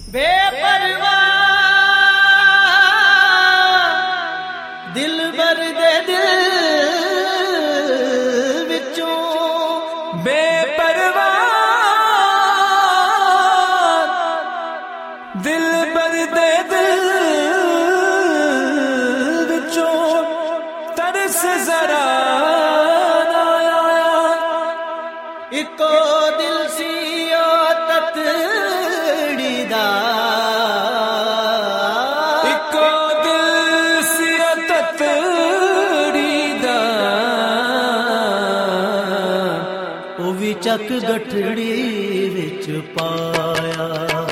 बेपरवाह दिल बर दे दिल विचों बेपरवाह दिल बर दे दिल विचों तरस जरा इको दिल सी ततड़ी दा इको दिल सी ततड़ी दा ओ भी चक गठड़ी विच पाया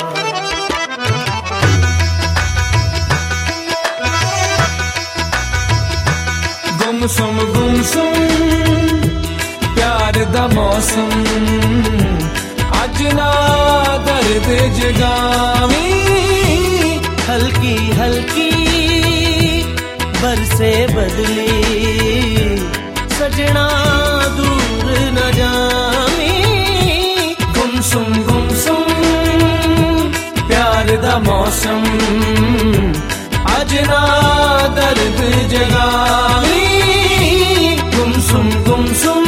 गुमसुम प्यार दा मौसम अज ना दर्द जगावी हल्की हल्की बरसे बदली सजना दूर न जावी गुमसुम प्यार दा मौसम अज ना दर्द जगावी गुमसुम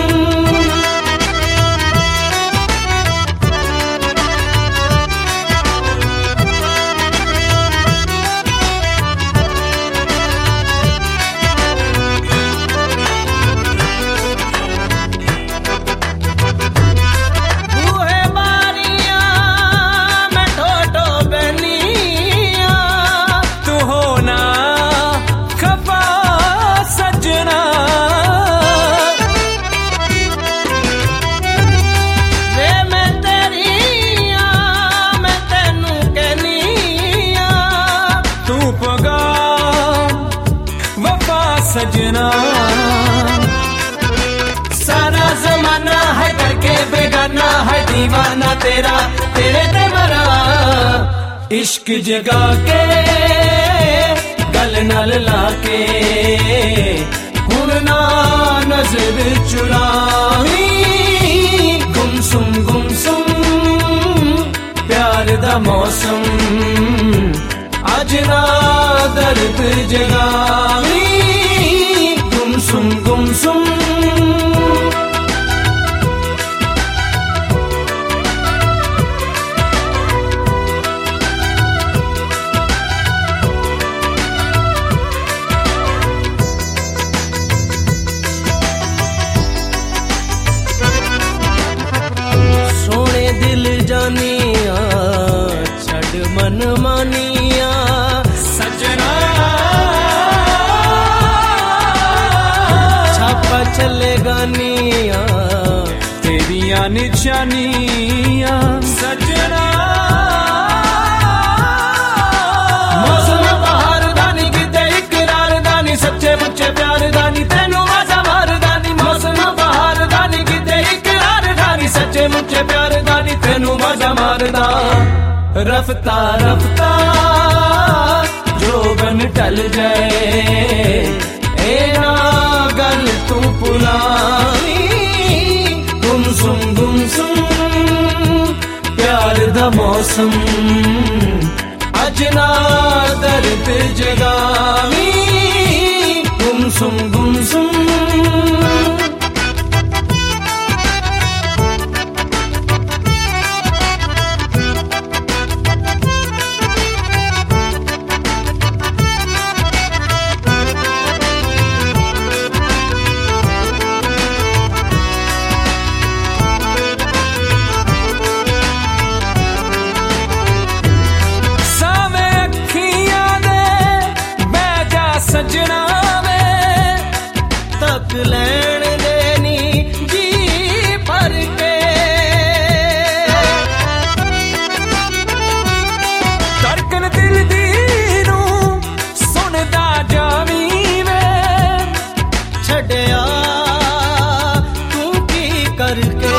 सजना सारा जमाना है करके बेगाना है दीवाना तेरा तेरे ते मरा इश्क जगा के गल नाल लाके हुन ना नजर चुरावी गुमसुम प्यार दा मौसम अज ना दर्द जगावी गुमसुम सोने दिल जानिया छड़ मन मानिया सजना छापा चले गानिया तेरिया निशानिया सजना मौसम बहार दानी किते इकरार दानी सच्चे मुच्चे प्यार दानी तेनू मजा मार दानी मौसम बहार दानी किते इकरार दानी सच्चे मुच्चे प्यार दानी तेनू मजा मारदा रफ्ता रफ्ता जो बन टल जाए ए ना गल तू पुलावी गुमसुम प्यार दा मौसम अज ना दर्द जगावी गुमसुम सजना में तक लैन देनी जी भर के धड़कन दिल दी नू सुनदा जावी वे छड़िया तू की करके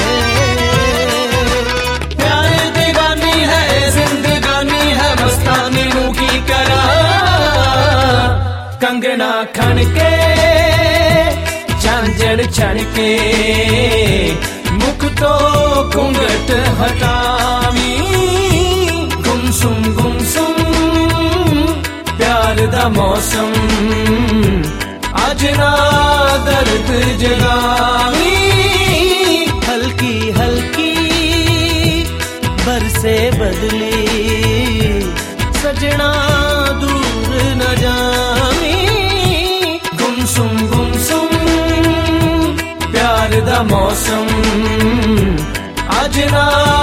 प्यार दीवानी है जिंदगानी है मस्तानी नू की करा कंगना खन के झांझड़ छड़ के मुख तो घूंघट हटावी मौसम अज ना दर्द जगावी हल्की हल्की बरसे बदली सजना दूर न जावी गुमसुम प्यार दा मौसम अज ना